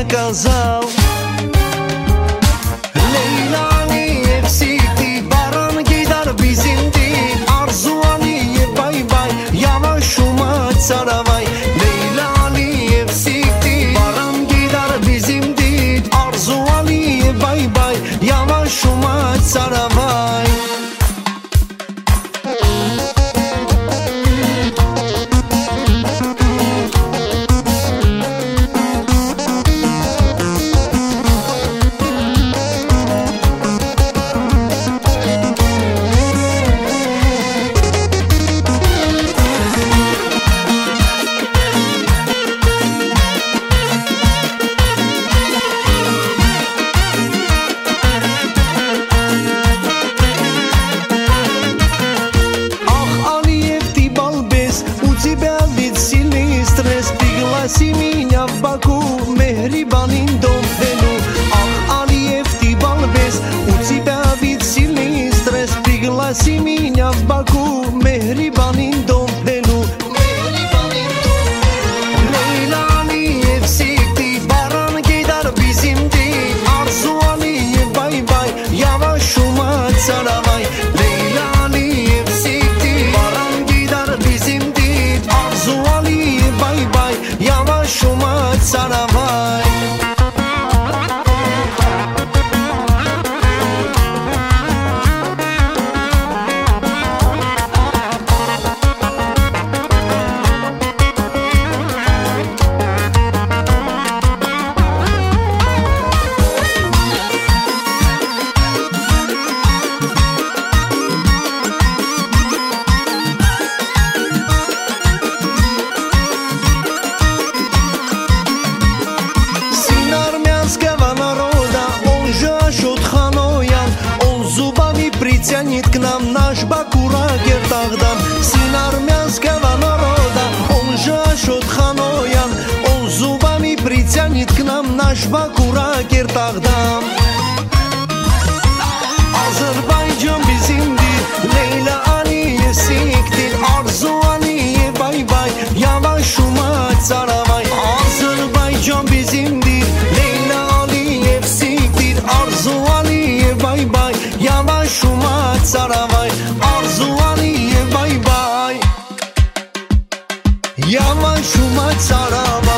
сказал. Leyla Aliyev sikti, Baran Geyder bizimdi. Arzu Aliyev bay bay, yavaş Umut Saravay. Leyla Aliyev sikti, Baran Geyder bizimdi. Arzu Aliyev bay bay, yavaş Umut Saravay. Пригласи меня в Баку, Мехрибанин дом Вену. Ах, Алиев, ты балбес, у тебя вид сильный стресс. Пригласи меня в Баку, Мехрибанин дом Вену. Leyla Aliyev sikti, Baran Geyder bizimdi. Arzu Aliyev bay bay, yavaş Umut Saravay. Leyla Aliyev sikti, Baran Geyder bizimdi. Arzu Aliyev bay bay, yavaş Umut Saravay. Притянет к нам наш Баку Ракертагдам. Сын армянского народа, он же Ашот Ханоян. Он зубами притянет к нам наш Баку Ракертагдам. Azerbaycan bizimdir, Leyla Aliyev siktir. Arzu Aliyev bay bay, yavaş Umut Saravay. Azerbaycan bizimdir, Leyla Aliyev siktir. Arzu Aliyev bay bay, yavaş Umut Saravay. Arzu Aliyev bay bay, yavaş Umut Saravay.